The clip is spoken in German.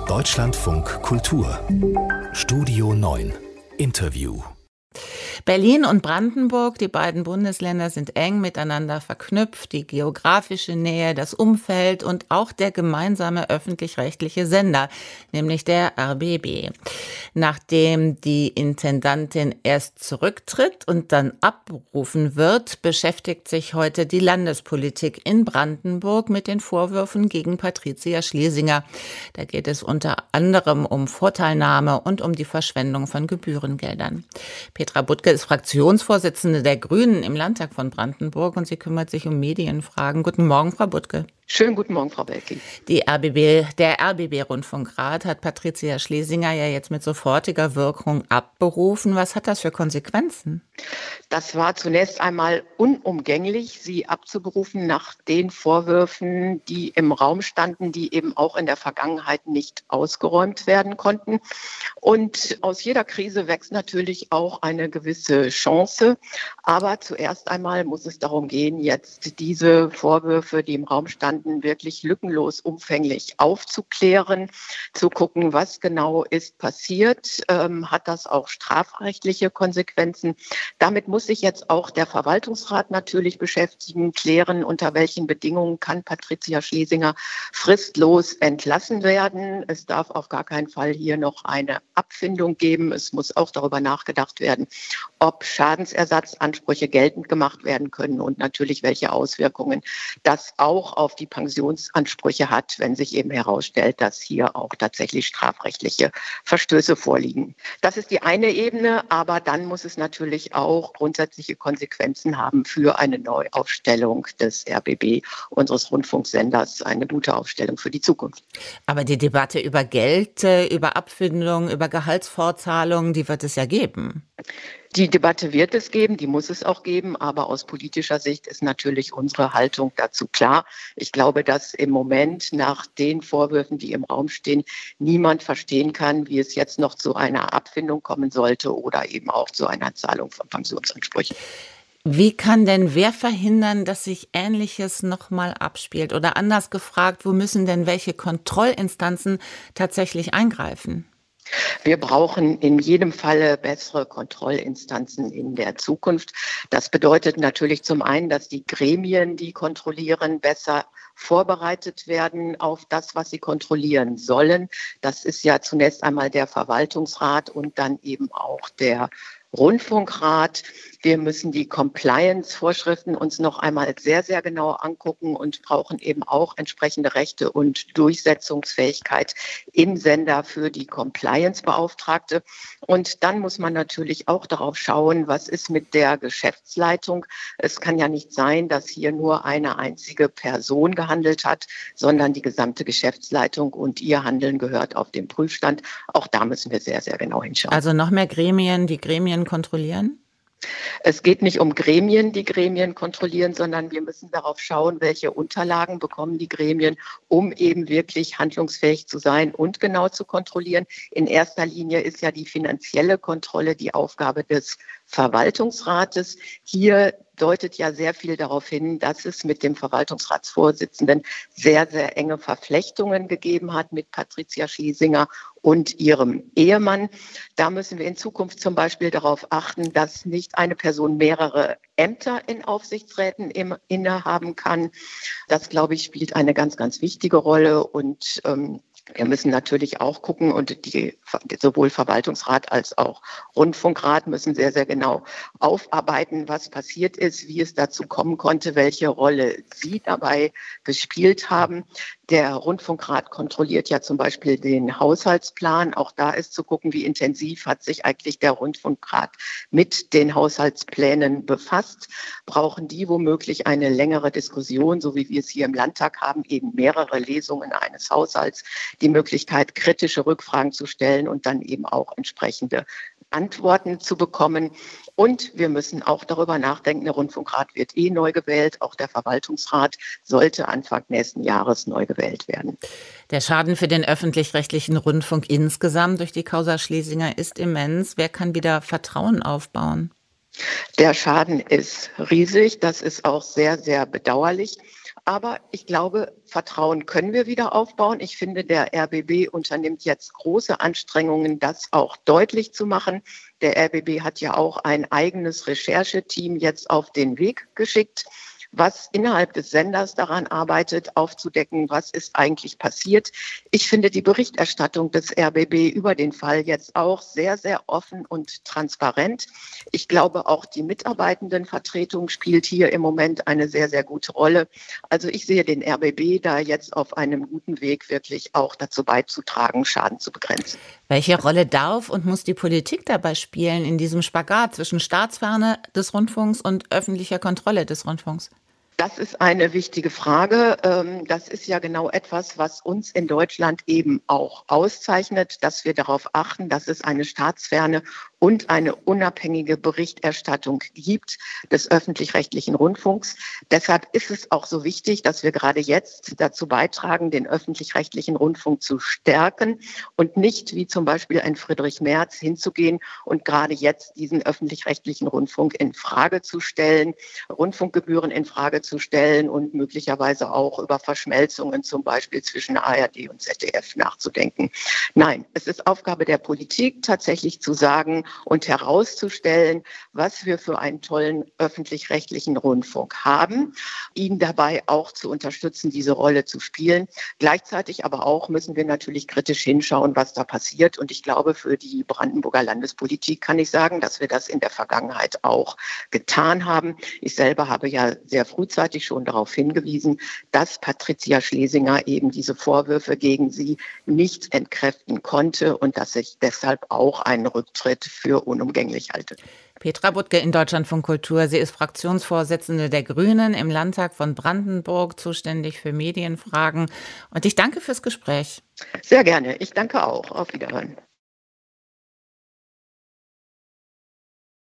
Deutschlandfunk Kultur Studio 9 Interview. Berlin und Brandenburg, die beiden Bundesländer, sind eng miteinander verknüpft. Die geografische Nähe, das Umfeld und auch der gemeinsame öffentlich-rechtliche Sender, nämlich der RBB. Nachdem die Intendantin erst zurücktritt und dann abberufen wird, beschäftigt sich heute die Landespolitik in Brandenburg mit den Vorwürfen gegen Patricia Schlesinger. Da geht es unter anderem um Vorteilnahme und um die Verschwendung von Gebührengeldern. Petra Butke ist Fraktionsvorsitzende der Grünen im Landtag von Brandenburg und sie kümmert sich um Medienfragen. Guten Morgen, Frau Butke. Schönen guten Morgen, Frau Belki. Der RBB-Rundfunkrat hat Patricia Schlesinger ja jetzt mit sofortiger Wirkung abberufen. Was hat das für Konsequenzen? Das war zunächst einmal unumgänglich, sie abzuberufen nach den Vorwürfen, die im Raum standen, die eben auch in der Vergangenheit nicht ausgeräumt werden konnten. Und aus jeder Krise wächst natürlich auch eine gewisse Chance. Aber zuerst einmal muss es darum gehen, jetzt diese Vorwürfe, die im Raum standen, wirklich lückenlos umfänglich aufzuklären, zu gucken, was genau ist passiert. Hat das auch strafrechtliche Konsequenzen? Damit muss sich jetzt auch der Verwaltungsrat natürlich beschäftigen, klären, unter welchen Bedingungen kann Patricia Schlesinger fristlos entlassen werden. Es darf auf gar keinen Fall hier noch eine Abfindung geben. Es muss auch darüber nachgedacht werden, ob Schadensersatzansprüche geltend gemacht werden können und natürlich welche Auswirkungen das auch auf die Pensionsansprüche hat, wenn sich eben herausstellt, dass hier auch tatsächlich strafrechtliche Verstöße vorliegen. Das ist die eine Ebene, aber dann muss es natürlich auch grundsätzliche Konsequenzen haben für eine Neuaufstellung des RBB, unseres Rundfunksenders, eine gute Aufstellung für die Zukunft. Aber die Debatte über Geld, über Abfindung, über Gehaltsfortzahlungen, die wird es ja geben. Die Debatte wird es geben, die muss es auch geben, aber aus politischer Sicht ist natürlich unsere Haltung dazu klar. Ich glaube, dass im Moment nach den Vorwürfen, die im Raum stehen, niemand verstehen kann, wie es jetzt noch zu einer Abfindung kommen sollte oder eben auch zu einer Zahlung von Pensionsansprüchen. Wie kann denn wer verhindern, dass sich Ähnliches nochmal abspielt? Oder anders gefragt, wo müssen denn welche Kontrollinstanzen tatsächlich eingreifen? Wir brauchen in jedem Falle bessere Kontrollinstanzen in der Zukunft. Das bedeutet natürlich zum einen, dass die Gremien, die kontrollieren, besser vorbereitet werden auf das, was sie kontrollieren sollen. Das ist ja zunächst einmal der Verwaltungsrat und dann eben auch der Rundfunkrat. Wir müssen die Compliance-Vorschriften uns noch einmal sehr, sehr genau angucken und brauchen eben auch entsprechende Rechte und Durchsetzungsfähigkeit im Sender für die Compliance-Beauftragte. Und dann muss man natürlich auch darauf schauen, was ist mit der Geschäftsleitung. Es kann ja nicht sein, dass hier nur eine einzige Person gehandelt hat, sondern die gesamte Geschäftsleitung und ihr Handeln gehört auf den Prüfstand. Auch da müssen wir sehr, sehr genau hinschauen. Also noch mehr Gremien, die Gremien kontrollieren? Es geht nicht um Gremien, die Gremien kontrollieren, sondern wir müssen darauf schauen, welche Unterlagen bekommen die Gremien, um eben wirklich handlungsfähig zu sein und genau zu kontrollieren. In erster Linie ist ja die finanzielle Kontrolle die Aufgabe des Verwaltungsrates. Hier deutet ja sehr viel darauf hin, dass es mit dem Verwaltungsratsvorsitzenden sehr, sehr enge Verflechtungen gegeben hat mit Patricia Schlesinger und ihrem Ehemann. Da müssen wir in Zukunft zum Beispiel darauf achten, dass nicht eine Person mehrere Ämter in Aufsichtsräten innehaben kann. Das, glaube ich, spielt eine ganz, ganz wichtige Rolle und wir müssen natürlich auch gucken und sowohl Verwaltungsrat als auch Rundfunkrat müssen sehr, sehr genau aufarbeiten, was passiert ist, wie es dazu kommen konnte, welche Rolle sie dabei gespielt haben. Der Rundfunkrat kontrolliert ja zum Beispiel den Haushaltsplan. Auch da ist zu gucken, wie intensiv hat sich eigentlich der Rundfunkrat mit den Haushaltsplänen befasst. Brauchen die womöglich eine längere Diskussion, so wie wir es hier im Landtag haben, eben mehrere Lesungen eines Haushalts, die Möglichkeit, kritische Rückfragen zu stellen und dann eben auch entsprechende Antworten zu bekommen. Und wir müssen auch darüber nachdenken, der Rundfunkrat wird neu gewählt, auch der Verwaltungsrat sollte Anfang nächsten Jahres neu gewählt werden. Der Schaden für den öffentlich-rechtlichen Rundfunk insgesamt durch die Causa Schlesinger ist immens. Wer kann wieder Vertrauen aufbauen? Der Schaden ist riesig, das ist auch sehr, sehr bedauerlich. Aber ich glaube, Vertrauen können wir wieder aufbauen. Ich finde, der RBB unternimmt jetzt große Anstrengungen, das auch deutlich zu machen. Der RBB hat ja auch ein eigenes Rechercheteam jetzt auf den Weg geschickt, was innerhalb des Senders daran arbeitet, aufzudecken, was ist eigentlich passiert. Ich finde die Berichterstattung des RBB über den Fall jetzt auch sehr, sehr offen und transparent. Ich glaube, auch die Mitarbeitendenvertretung spielt hier im Moment eine sehr, sehr gute Rolle. Also ich sehe den RBB da jetzt auf einem guten Weg, wirklich auch dazu beizutragen, Schaden zu begrenzen. Welche Rolle darf und muss die Politik dabei spielen in diesem Spagat zwischen Staatsferne des Rundfunks und öffentlicher Kontrolle des Rundfunks? Das ist eine wichtige Frage. Das ist ja genau etwas, was uns in Deutschland eben auch auszeichnet, dass wir darauf achten, dass es eine staatsferne und eine unabhängige Berichterstattung gibt des öffentlich-rechtlichen Rundfunks. Deshalb ist es auch so wichtig, dass wir gerade jetzt dazu beitragen, den öffentlich-rechtlichen Rundfunk zu stärken und nicht wie zum Beispiel ein Friedrich Merz hinzugehen und gerade jetzt diesen öffentlich-rechtlichen Rundfunk in Frage zu stellen, Rundfunkgebühren in Frage zu stellen und möglicherweise auch über Verschmelzungen zum Beispiel zwischen ARD und ZDF nachzudenken. Nein, es ist Aufgabe der Politik, tatsächlich zu sagen und herauszustellen, was wir für einen tollen öffentlich-rechtlichen Rundfunk haben, ihn dabei auch zu unterstützen, diese Rolle zu spielen. Gleichzeitig aber auch müssen wir natürlich kritisch hinschauen, was da passiert. Und ich glaube, für die Brandenburger Landespolitik kann ich sagen, dass wir das in der Vergangenheit auch getan haben. Ich selber habe ja sehr frühzeitig schon darauf hingewiesen, dass Patricia Schlesinger eben diese Vorwürfe gegen sie nicht entkräften konnte und dass ich deshalb auch einen Rücktritt für unumgänglich halte. Petra Butke in Deutschlandfunk Kultur. Sie ist Fraktionsvorsitzende der Grünen im Landtag von Brandenburg, zuständig für Medienfragen. Und ich danke fürs Gespräch. Sehr gerne. Ich danke auch. Auf Wiederhören.